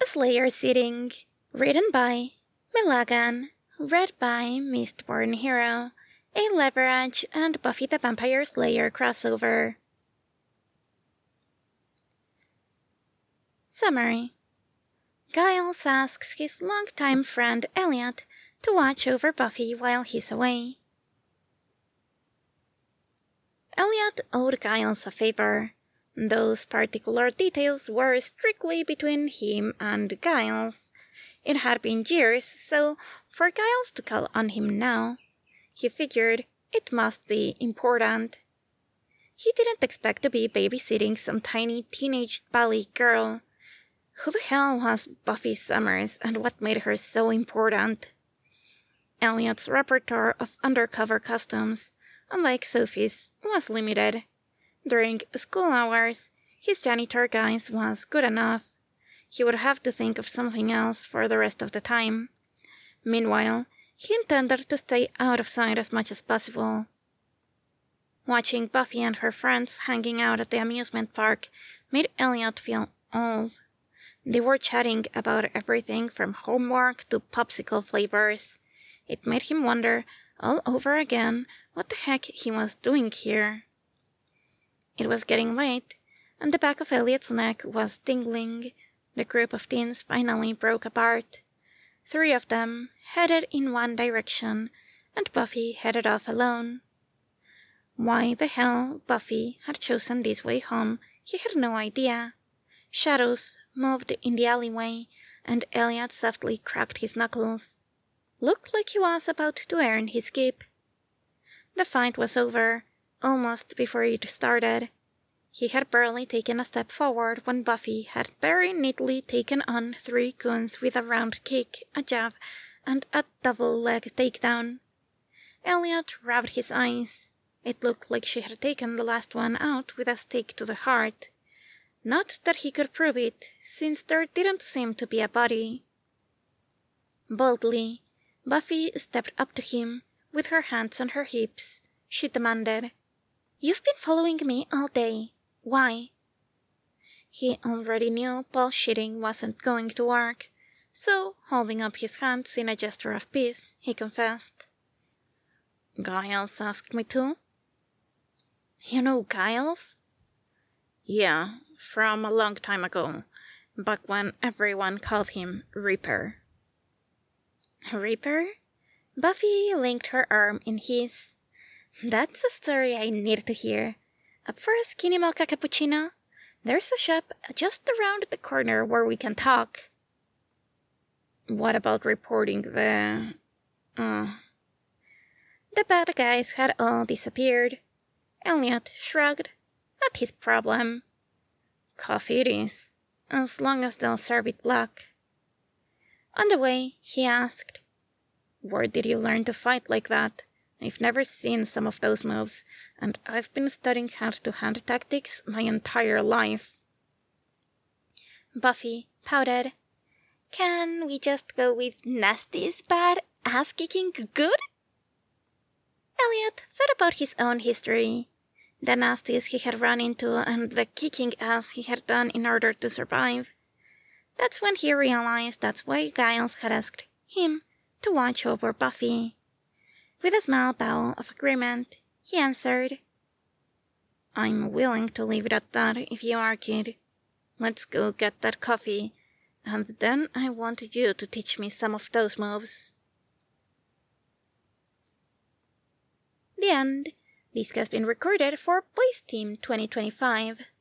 Slayer Sitting, written by Milagan, read by Mistborn Hero, a Leverage and Buffy the Vampire Slayer crossover. Summary. Giles asks his longtime friend Elliot to watch over Buffy while he's away. Elliot owed Giles a favor. Those particular details were strictly between him and Giles. It had been years, so for Giles to call on him now, he figured it must be important. He didn't expect to be babysitting some tiny teenage valley girl. Who the hell was Buffy Summers, and what made her so important? Elliot's repertoire of undercover costumes, unlike Sophie's, was limited. During school hours, his janitor guise was good enough. He would have to think of something else for the rest of the time. Meanwhile, he intended to stay out of sight as much as possible. Watching Buffy and her friends hanging out at the amusement park made Elliot feel old. They were chatting about everything from homework to popsicle flavors. It made him wonder all over again what the heck he was doing here. It was getting late, and the back of Elliot's neck was tingling. The group of teens finally broke apart. 3 of them headed in one direction, and Buffy headed off alone. Why the hell Buffy had chosen this way home, he had no idea. Shadows moved in the alleyway, and Elliot softly cracked his knuckles. Looked like he was about to earn his keep. The fight was over, almost before it started. He had barely taken a step forward when Buffy had very neatly taken on 3 goons with a round kick, a jab, and a double leg takedown. Elliot rubbed his eyes. It looked like she had taken the last one out with a stick to the heart. Not that he could prove it, since there didn't seem to be a body. Boldly, Buffy stepped up to him, with her hands on her hips. She demanded, "You've been following me all day. Why?" He already knew bullshitting wasn't going to work, so, holding up his hands in a gesture of peace, he confessed. "Giles asked me to." "You know Giles?" "Yeah, from a long time ago, back when everyone called him Reaper." "Reaper?" Buffy linked her arm in his. "That's a story I need to hear. Up for a skinny mocha cappuccino? There's a shop just around the corner where we can talk." "What about reporting the bad guys had all disappeared." Elliot shrugged. "Not his problem." "Coffee it is, as long as they'll serve it black." On the way, he asked, "Where did you learn to fight like that? I've never seen some of those moves, and I've been studying hand-to-hand tactics my entire life." Buffy pouted. "Can we just go with Nasty's bad, ass-kicking good?" Elliot thought about his own history. The nasties he had run into and the kicking ass he had done in order to survive. That's when he realized that's why Giles had asked him to watch over Buffy. With a small bow of agreement, he answered, "I'm willing to leave it at that if you are, kid. Let's go get that coffee, and then I want you to teach me some of those moves." The end. This has been recorded for Boys Team 2025.